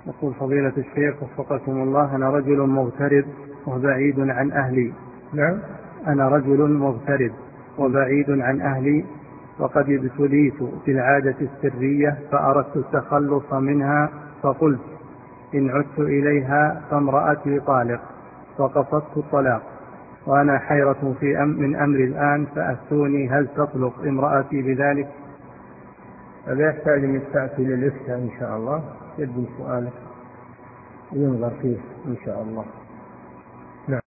يقول فضيلة الشيخ وفقكم الله: أنا رجل مغترب وبعيد عن أهلي. نعم. أنا رجل مغترب وبعيد عن أهلي، وقد ابتليت بالعادة السرية فأردت التخلص منها، فقلت إن عدت إليها فامرأتي طالق، وقصدت الطلاق، وأنا حيرة من أمري الآن، فأفتوني هل تطلق امرأتي بذلك؟ هذا يحتاج أن تأتي للإفتاء إن شاء الله، يبدو سؤالك ينظر فيه إن شاء الله.